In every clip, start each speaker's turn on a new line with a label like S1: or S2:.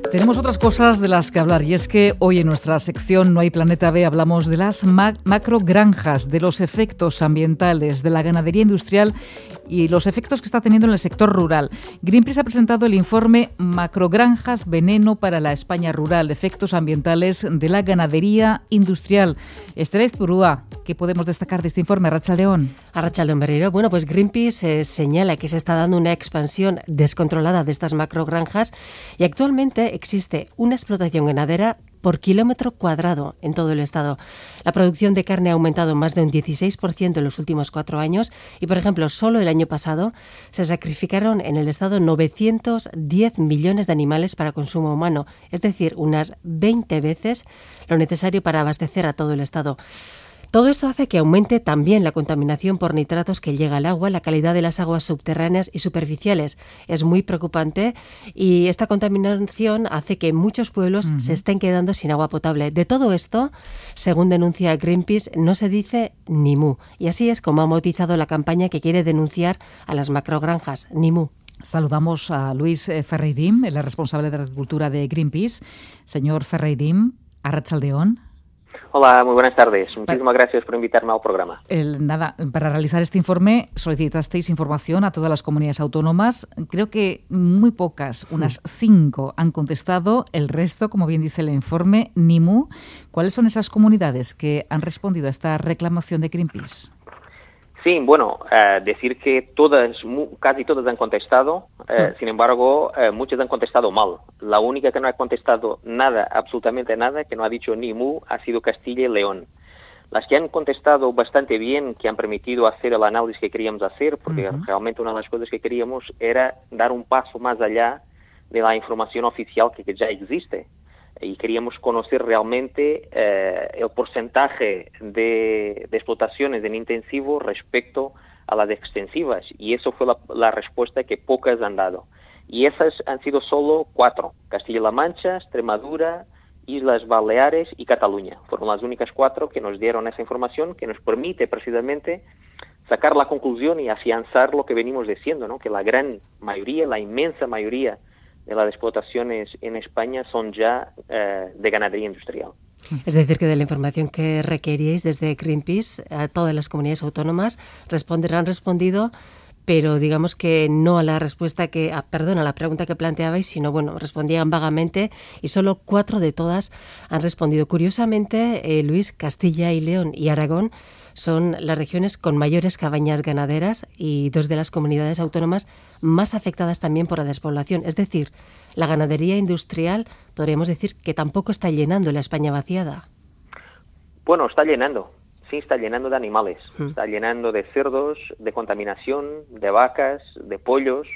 S1: Tenemos otras cosas de las que hablar y es que hoy en nuestra sección No hay Planeta B hablamos de las macrogranjas, de los efectos ambientales de la ganadería industrial y los efectos que está teniendo en el sector rural. Greenpeace ha presentado el informe Macrogranjas, veneno para la España rural, efectos ambientales de la ganadería industrial. Esther Aizpurúa, ¿qué podemos destacar de este informe? Arratsaldeon.
S2: Arratsaldeon berriro. Bueno, pues Greenpeace señala que se está dando una expansión descontrolada de estas macrogranjas y actualmente existe una explotación ganadera por kilómetro cuadrado en todo el estado. La producción de carne ha aumentado más de un 16% en los últimos 4 años y, por ejemplo, solo el año pasado se sacrificaron en el estado 910 millones de animales para consumo humano, es decir, unas 20 veces lo necesario para abastecer a todo el estado. Todo esto hace que aumente también la contaminación por nitratos que llega al agua, la calidad de las aguas subterráneas y superficiales. Es muy preocupante y esta contaminación hace que muchos pueblos se estén quedando sin agua potable. De todo esto, según denuncia Greenpeace, no se dice ni mu. Y así es como ha bautizado la campaña que quiere denunciar a las macrogranjas, ni mu.
S1: Saludamos a Luis Ferreirim, el responsable de Agricultura de Greenpeace. Señor Ferreirim, arratsaldeon.
S3: Hola, muy buenas tardes. Muchísimas gracias por invitarme al programa.
S1: Para realizar este informe solicitasteis información a todas las comunidades autónomas. Creo que muy pocas, unas 5, han contestado. El resto, como bien dice el informe, ni mu. ¿Cuáles son esas comunidades que han respondido a esta reclamación de Greenpeace?
S3: Sí, bueno, decir que casi todas han contestado, sin embargo, muchas han contestado mal. La única que no ha contestado nada, absolutamente nada, que no ha dicho ni mu, ha sido Castilla y León. Las que han contestado bastante bien, que han permitido hacer el análisis que queríamos hacer, porque realmente una de las cosas que queríamos era dar un paso más allá de la información oficial que ya existe. Y queríamos conocer realmente el porcentaje de explotaciones en intensivo respecto a las extensivas. Y eso fue la respuesta que pocas han dado. Y esas han sido solo 4. Castilla-La Mancha, Extremadura, Islas Baleares y Cataluña. Fueron las únicas 4 que nos dieron esa información que nos permite precisamente sacar la conclusión y afianzar lo que venimos diciendo, ¿no? Que la gran mayoría, la inmensa mayoría de las explotaciones en España son ya de ganadería industrial.
S2: Es decir, que de la información que requeríais desde Greenpeace, a todas las comunidades autónomas han respondido, pero digamos que no a la respuesta a la pregunta que planteabais, sino bueno, respondían vagamente y solo 4 de todas han respondido. Curiosamente, Luis, Castilla y León y Aragón son las regiones con mayores cabañas ganaderas y 2 de las comunidades autónomas más afectadas también por la despoblación. Es decir, la ganadería industrial, podríamos decir que tampoco está llenando la España vaciada.
S3: Bueno, está llenando. Sí, está llenando de animales. Está llenando de cerdos, de contaminación, de vacas, de pollos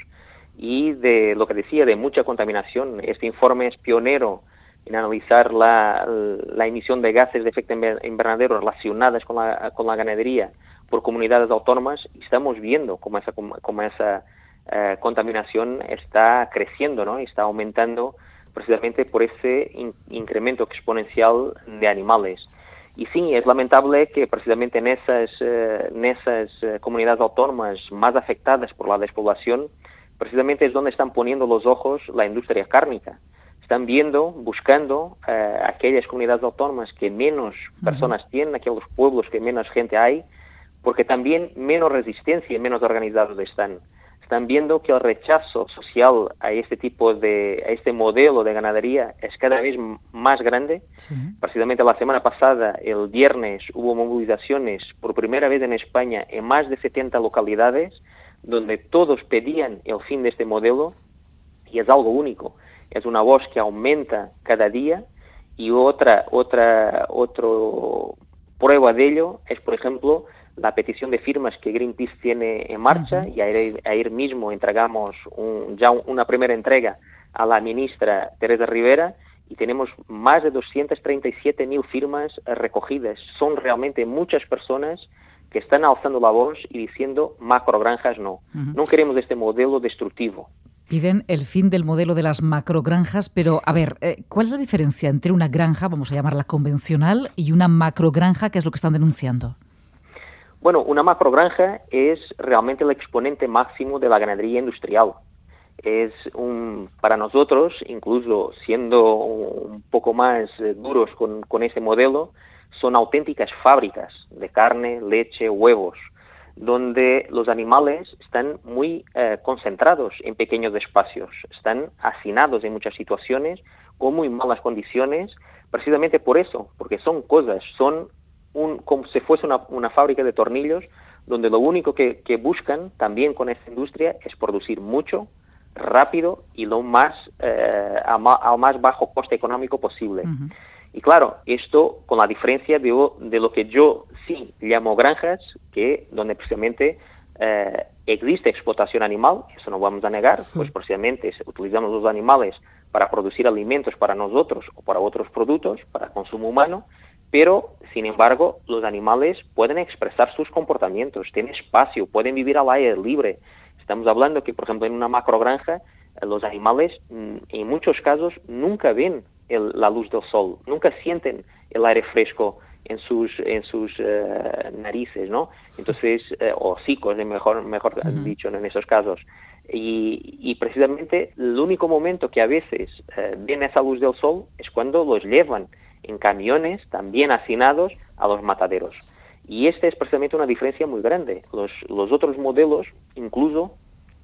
S3: y de lo que decía, de mucha contaminación. Este informe es pionero en analizar la emisión de gases de efecto invernadero relacionadas con la ganadería por comunidades autónomas y estamos viendo cómo esa contaminación está creciendo, ¿no? Y está aumentando precisamente por ese incremento exponencial de animales. Y sí, es lamentable que precisamente en esas comunidades autónomas más afectadas por la despoblación, precisamente es donde están poniendo los ojos la industria cárnica. Están buscando aquellas comunidades autónomas que menos personas tienen, aquellos pueblos que menos gente hay, porque también menos resistencia y menos organizados están. Están viendo que el rechazo social a este modelo de ganadería es cada vez más grande. Sí. Precisamente la semana pasada, el viernes, hubo movilizaciones por primera vez en España en más de 70 localidades, donde todos pedían el fin de este modelo, y es algo único. Es una voz que aumenta cada día y otra prueba de ello es, por ejemplo, la petición de firmas que Greenpeace tiene en marcha y ayer mismo entregamos ya una primera entrega a la ministra Teresa Rivera y tenemos más de 237.000 firmas recogidas. Son realmente muchas personas que están alzando la voz y diciendo macrogranjas no. No queremos este modelo destructivo.
S1: Piden el fin del modelo de las macrogranjas, pero a ver, ¿cuál es la diferencia entre una granja, vamos a llamarla convencional, y una macrogranja, que es lo que están denunciando?
S3: Bueno, una macrogranja es realmente el exponente máximo de la ganadería industrial. para nosotros, incluso siendo un poco más duros con ese modelo, son auténticas fábricas de carne, leche, huevos, donde los animales están muy concentrados en pequeños espacios, están hacinados en muchas situaciones con muy malas condiciones, precisamente por eso, porque son como si fuese una fábrica de tornillos, donde lo único que buscan también con esta industria es producir mucho, rápido y al más bajo coste económico posible. Uh-huh. Y claro, esto con la diferencia de lo que yo sí llamo granjas, donde precisamente existe explotación animal, eso no vamos a negar, pues precisamente utilizamos los animales para producir alimentos para nosotros o para otros productos, para consumo humano, pero sin embargo los animales pueden expresar sus comportamientos, tienen espacio, pueden vivir al aire libre. Estamos hablando que, por ejemplo, en una macrogranja, los animales en muchos casos nunca ven la luz del sol, nunca sienten el aire fresco en sus narices, ¿no? Entonces, o hocicos, mejor dicho, en esos casos. Y precisamente el único momento que a veces ven esa luz del sol es cuando los llevan en camiones también hacinados a los mataderos. Y esta es precisamente una diferencia muy grande. Los otros modelos incluso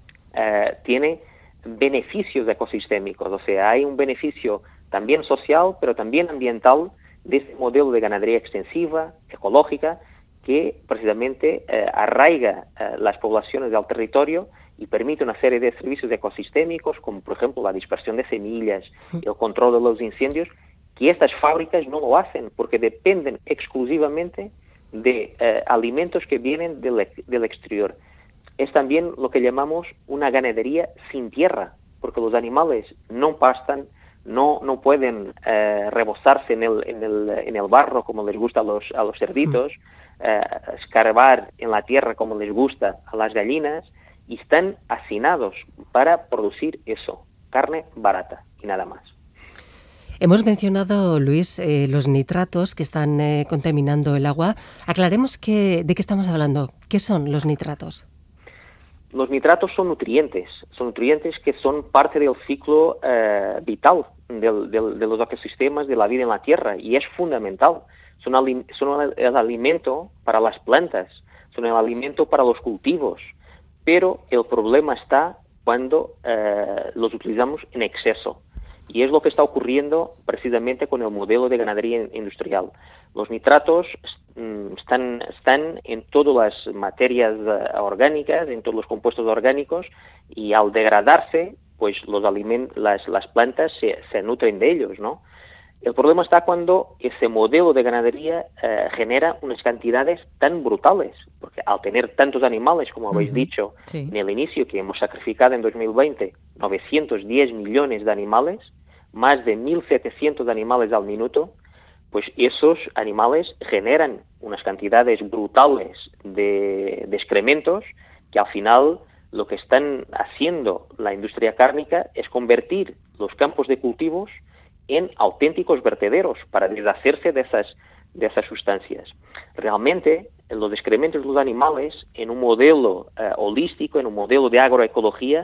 S3: tienen beneficios ecosistémicos, o sea, hay un beneficio también social, pero también ambiental de este modelo de ganadería extensiva, ecológica, que precisamente arraiga las poblaciones del territorio y permite una serie de servicios ecosistémicos, como por ejemplo la dispersión de semillas y el control de los incendios, que estas fábricas no lo hacen, porque dependen exclusivamente de alimentos que vienen del exterior. Es también lo que llamamos una ganadería sin tierra, porque los animales no pastan, no pueden rebosarse en el barro como les gusta a los cerditos, escarbar en la tierra como les gusta a las gallinas, y están hacinados para producir eso, carne barata y nada más.
S2: Hemos mencionado, Luis, los nitratos que están contaminando el agua. Aclaremos de qué estamos hablando. ¿Qué son los nitratos?
S3: Los nitratos son nutrientes que son parte del ciclo vital de los ecosistemas, de la vida en la Tierra, y es fundamental. Son el alimento para las plantas, son el alimento para los cultivos, pero el problema está cuando los utilizamos en exceso. Y es lo que está ocurriendo precisamente con el modelo de ganadería industrial. Los nitratos están en todas las materias orgánicas, en todos los compuestos orgánicos, y al degradarse, pues las plantas se nutren de ellos, ¿no? El problema está cuando ese modelo de ganadería genera unas cantidades tan brutales, porque al tener tantos animales, como habéis dicho en el inicio, que hemos sacrificado en 2020 910 millones de animales, más de 1.700 animales al minuto, pues esos animales generan unas cantidades brutales de excrementos que al final lo que están haciendo la industria cárnica es convertir los campos de cultivos en auténticos vertederos para deshacerse de esas sustancias. Realmente, los excrementos de los animales, en un modelo holístico, en un modelo de agroecología,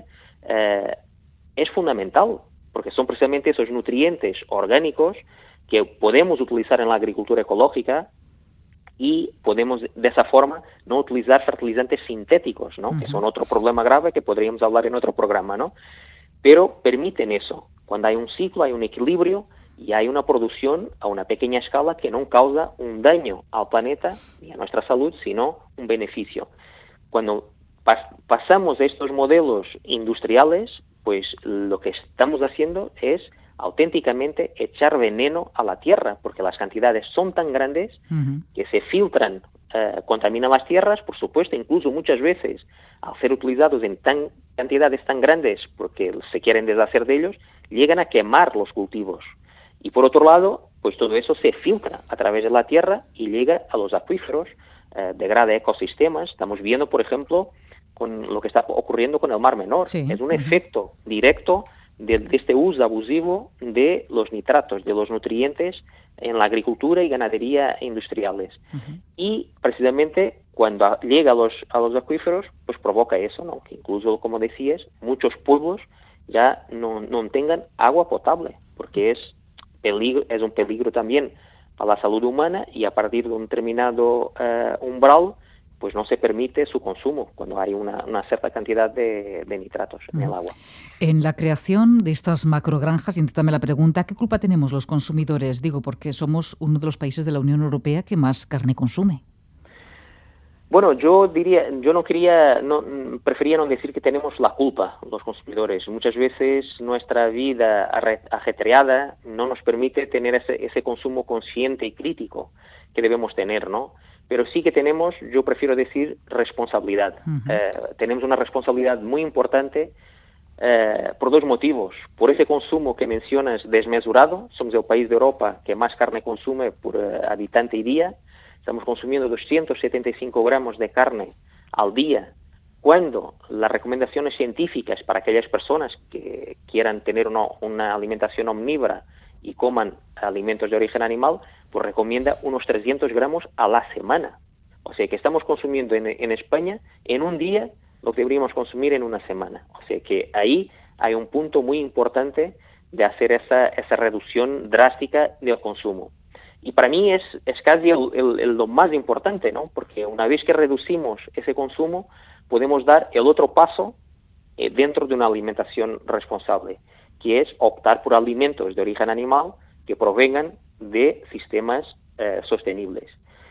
S3: es fundamental, porque son precisamente esos nutrientes orgánicos que podemos utilizar en la agricultura ecológica y podemos de esa forma no utilizar fertilizantes sintéticos, ¿no? Que son otro problema grave que podríamos hablar en otro programa, ¿no? Pero permiten eso. Cuando hay un ciclo, hay un equilibrio y hay una producción a una pequeña escala que no causa un daño al planeta y a nuestra salud, sino un beneficio. Cuando pasamos a estos modelos industriales, pues lo que estamos haciendo es auténticamente echar veneno a la tierra, porque las cantidades son tan grandes que se filtran, contaminan las tierras, por supuesto, incluso muchas veces al ser utilizados en cantidades tan grandes porque se quieren deshacer de ellos, llegan a quemar los cultivos. Y por otro lado, pues todo eso se filtra a través de la tierra y llega a los acuíferos, degrada ecosistemas. Estamos viendo, por ejemplo, con lo que está ocurriendo con el Mar Menor. Sí. Es un efecto directo de este uso abusivo de los nitratos, de los nutrientes en la agricultura y ganadería industriales. Y precisamente cuando llega a los acuíferos, pues provoca eso, ¿no? Que incluso, como decías, muchos pueblos ya no tengan agua potable, porque es un peligro también para la salud humana, y a partir de un determinado umbral pues no se permite su consumo cuando hay una cierta cantidad de nitratos en el agua.
S1: En la creación de estas macrogranjas, y entiéndame la pregunta, ¿qué culpa tenemos los consumidores? Digo, porque somos uno de los países de la Unión Europea que más carne consume.
S3: Bueno, prefería no decir que tenemos la culpa los consumidores. Muchas veces nuestra vida ajetreada no nos permite tener ese consumo consciente y crítico que debemos tener, ¿no? Pero sí que tenemos, yo prefiero decir, responsabilidad. Tenemos una responsabilidad muy importante por dos motivos. Por ese consumo que mencionas desmesurado, somos el país de Europa que más carne consume por habitante y día. Estamos consumiendo 275 gramos de carne al día, cuando las recomendaciones científicas para aquellas personas que quieran tener una alimentación omnívora y coman alimentos de origen animal, pues recomienda unos 300 gramos a la semana. O sea que estamos consumiendo en España en un día lo que deberíamos consumir en una semana. O sea que ahí hay un punto muy importante de hacer esa reducción drástica del consumo. Y para mí es casi lo más importante, ¿no? Porque una vez que reducimos ese consumo, podemos dar el otro paso dentro de una alimentación responsable, que es optar por alimentos de origen animal que provengan de sistemas sostenibles.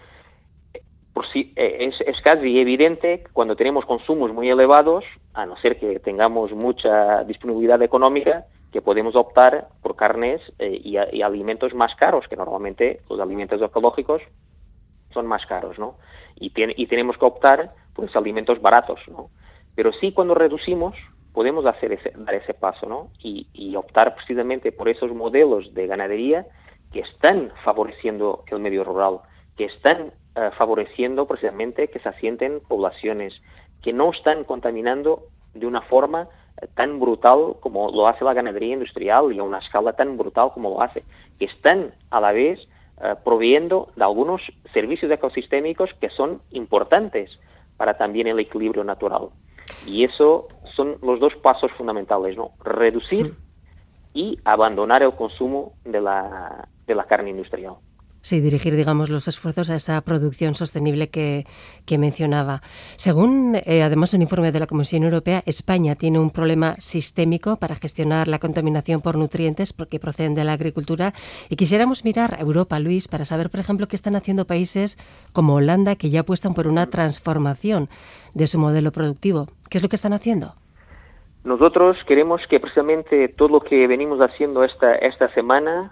S3: Es casi evidente que cuando tenemos consumos muy elevados, a no ser que tengamos mucha disponibilidad económica, que podemos optar por carnes y alimentos más caros, que normalmente los alimentos ecológicos son más caros, ¿no? Y tenemos que optar por esos alimentos baratos, ¿no? Pero sí, cuando reducimos, podemos dar ese paso, ¿no? Y optar precisamente por esos modelos de ganadería que están favoreciendo el medio rural, que están favoreciendo precisamente que se asienten poblaciones, que no están contaminando de una forma tan brutal como lo hace la ganadería industrial y a una escala tan brutal como lo hace, que están a la vez proveyendo de algunos servicios ecosistémicos que son importantes para también el equilibrio natural. Y eso son los dos pasos fundamentales, ¿no? Reducir y abandonar el consumo de la carne industrial.
S2: Sí, dirigir, digamos, los esfuerzos a esa producción sostenible que mencionaba. Según, además, un informe de la Comisión Europea, España tiene un problema sistémico para gestionar la contaminación por nutrientes porque proceden de la agricultura. Y quisiéramos mirar a Europa, Luis, para saber, por ejemplo, qué están haciendo países como Holanda, que ya apuestan por una transformación de su modelo productivo. ¿Qué es lo que están haciendo?
S3: Nosotros queremos que precisamente todo lo que venimos haciendo esta semana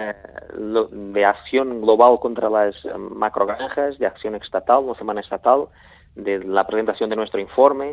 S3: de acción global contra las macrogranjas, de acción estatal, no semana estatal, de la presentación de nuestro informe,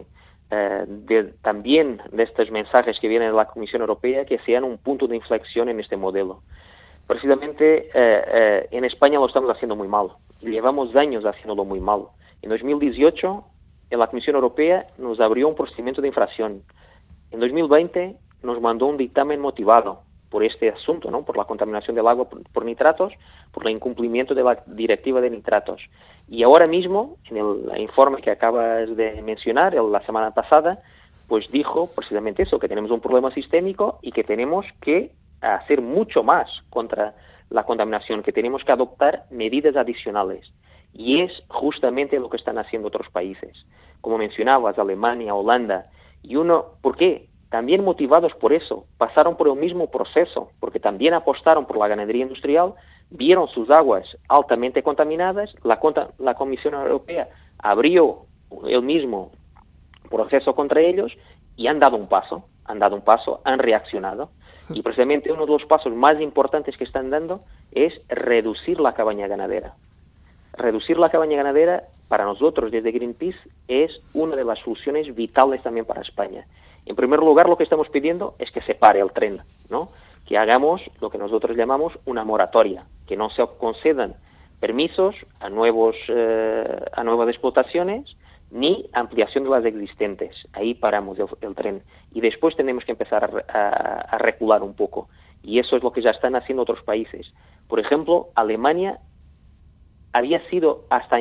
S3: también de estos mensajes que vienen de la Comisión Europea, que sean un punto de inflexión en este modelo. Precisamente en España lo estamos haciendo muy mal. Llevamos años haciéndolo muy mal. En 2018, la Comisión Europea nos abrió un procedimiento de infracción. En 2020 nos mandó un dictamen motivado por este asunto, ¿no? Por la contaminación del agua por nitratos, por el incumplimiento de la directiva de nitratos. Y ahora mismo, en el informe que acabas de mencionar, la semana pasada, pues dijo precisamente eso, que tenemos un problema sistémico y que tenemos que hacer mucho más contra la contaminación, que tenemos que adoptar medidas adicionales. Y es justamente lo que están haciendo otros países. Como mencionabas, Alemania, Holanda. ¿Por qué? También motivados por eso, pasaron por el mismo proceso, porque también apostaron por la ganadería industrial, vieron sus aguas altamente contaminadas, la Comisión Europea abrió el mismo proceso contra ellos y han dado un paso, han reaccionado. Y precisamente uno de los pasos más importantes que están dando es reducir la cabaña ganadera. Reducir la cabaña ganadera para nosotros desde Greenpeace es una de las soluciones vitales también para España. En primer lugar, lo que estamos pidiendo es que se pare el tren, ¿no? Que hagamos lo que nosotros llamamos una moratoria, que no se concedan permisos a nuevas explotaciones ni ampliación de las existentes. Ahí paramos el tren. Y después tenemos que empezar a recular un poco. Y eso es lo que ya están haciendo otros países. Por ejemplo, Alemania había sido hasta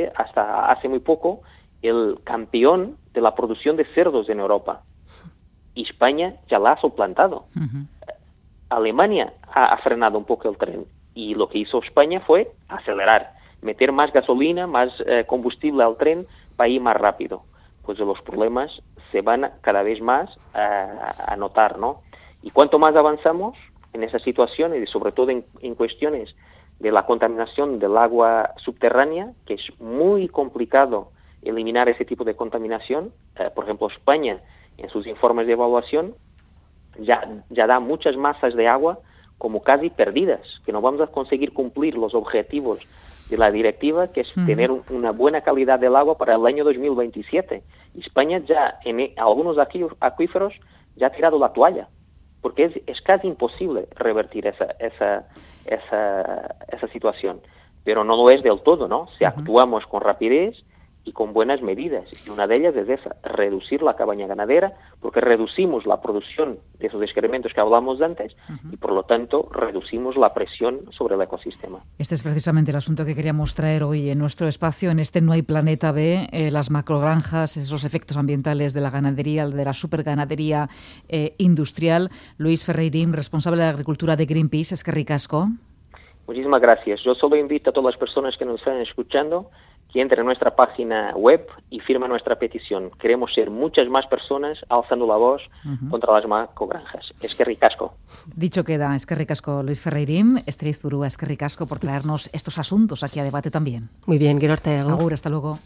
S3: hace muy poco, el campeón de la producción de cerdos en Europa. y España ya la ha suplantado. Alemania ha frenado un poco el tren y lo que hizo España fue acelerar, meter más gasolina, más combustible al tren para ir más rápido. Pues los problemas se van cada vez más a notar, ¿no? Y cuanto más avanzamos en esa situación, y sobre todo en cuestiones de la contaminación del agua subterránea, que es muy complicado eliminar ese tipo de contaminación. Por ejemplo, España, en sus informes de evaluación, ya da muchas masas de agua como casi perdidas, que no vamos a conseguir cumplir los objetivos de la directiva, que es tener una buena calidad del agua para el año 2027. Y España ya, en algunos acuíferos, ya ha tirado la toalla, porque es casi imposible revertir esa situación. Pero no lo es del todo, ¿no? Si actuamos con rapidez y con buenas medidas. Y una de ellas es esa, reducir la cabaña ganadera, porque reducimos la producción de esos excrementos que hablamos antes y, por lo tanto, reducimos la presión sobre el ecosistema.
S1: Este es precisamente el asunto que queríamos traer hoy en nuestro espacio. En este No hay planeta B, las macrogranjas, esos efectos ambientales de la ganadería, de la superganadería industrial. Luis Ferreirín, responsable de Agricultura de Greenpeace, eskerrik asko.
S3: Muchísimas gracias. Yo solo invito a todas las personas que nos están escuchando que entre en nuestra página web y firma nuestra petición. Queremos ser muchas más personas alzando la voz contra las macrogranjas. Eskerrik asko.
S1: Dicho queda, eskerrik asko, Luis Ferreirín. Esther Izpurúa, eskerrik asko por traernos estos asuntos aquí a debate también.
S2: Muy bien, gero arte.
S1: Agur, hasta luego.